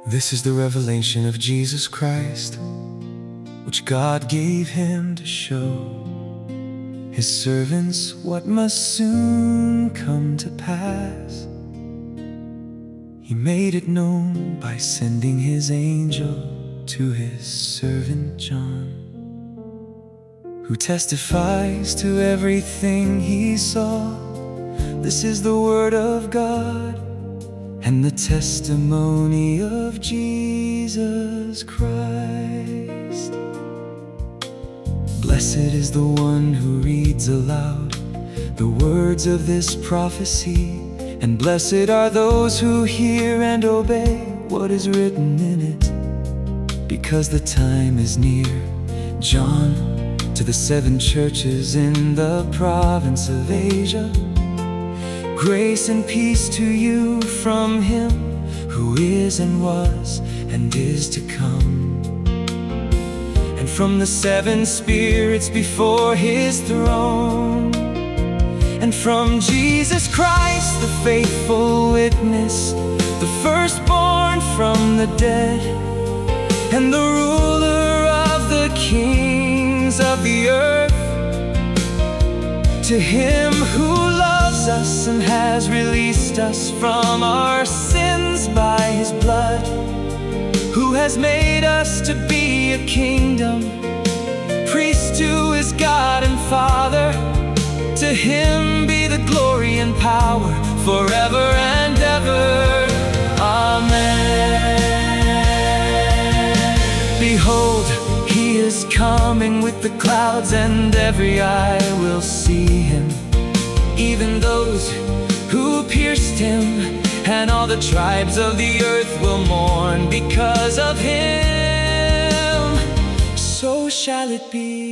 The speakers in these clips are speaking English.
This is the revelation of Jesus Christ, which God gave him to show his servants what must soon come to pass. He made it known by sending his angel to his servant John, who testifies to everything he saw. This is the word of God and the testimony of Jesus Christ. Blessed is the one who reads aloud the words of this prophecy, and blessed are those who hear and obey what is written in it, because the time is near. John, to the 7 churches in the province of Asia, grace and peace to you from him who is and was and is to come, and from the 7 spirits before his throne, and from Jesus Christ, the faithful witness, the firstborn from the dead, and the ruler of the kings of the earth. To him who loves us and has released us from our sins by his blood, who has made us to be a kingdom, priest to his God and Father, to him be the glory and power forever and ever. Amen. Behold, he is coming with the clouds, and every eye will see him, even those who pierced him, and all the tribes of the earth will mourn because of him. So shall it be.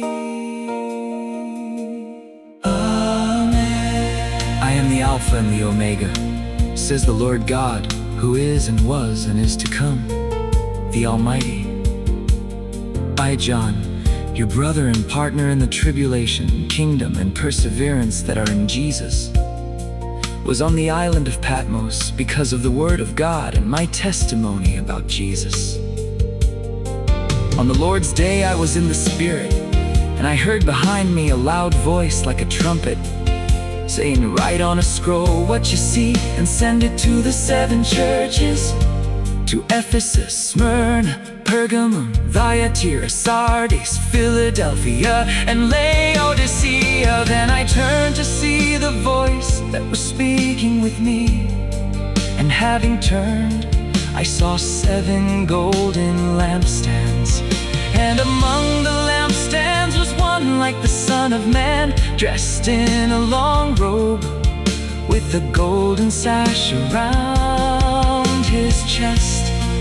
Amen. I am the Alpha and the Omega, says the Lord God, who is and was and is to come, the Almighty. I, John, your brother and partner in the tribulation, kingdom, and perseverance that are in Jesus, was on the island of Patmos because of the word of God and my testimony about Jesus. On the Lord's day I was in the Spirit, and I heard behind me a loud voice like a trumpet, saying, "Write on a scroll what you see, and send it to the 7 churches, to Ephesus, Smyrna, Pergamum, Thyatira, Sardis, Philadelphia, and Laodicea." Then I turned to see the voice that was speaking with me, and having turned, I saw 7 golden lampstands, and among the lampstands was one like the Son of Man, dressed in a long robe, with a golden sash around his chest.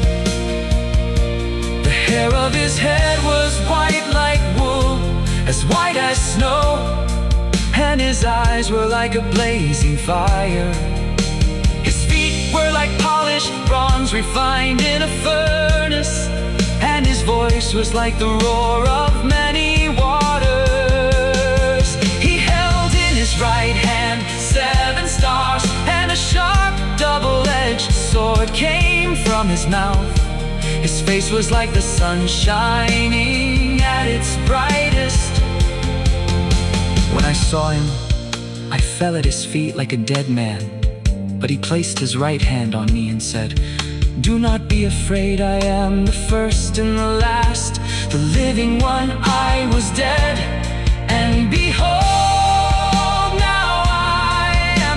The hair of his head was white like wool, as white as snow, and his eyes were like a blazing fire. His feet were like polished bronze refined in a furnace, and his voice was like the roar of many waters. He held in his right hand 7 stars, and a sharp double-edged sword came from his mouth. His face was like the sun shining at its brightest. When I saw him, I fell at his feet like a dead man. But he placed his right hand on me and said, "Do not be afraid, I am the first and the last, the living one. I was dead, and behold, now I am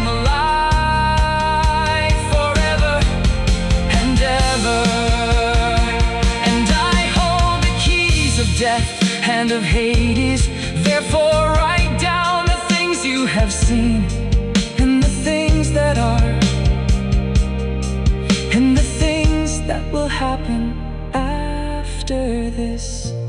alive forever and ever. And I hold the keys of death and of Hades. Therefore write down the things you have seen, and the things that are, and the things that will happen after this."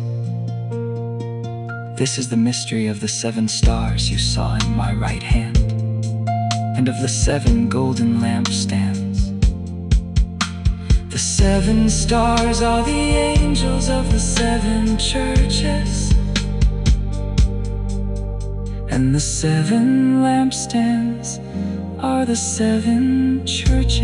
This is the mystery of the 7 stars you saw in my right hand, and of the 7 golden lampstands. The 7 stars are the angels of the 7 churches, and the 7 lampstands are the 7 churches.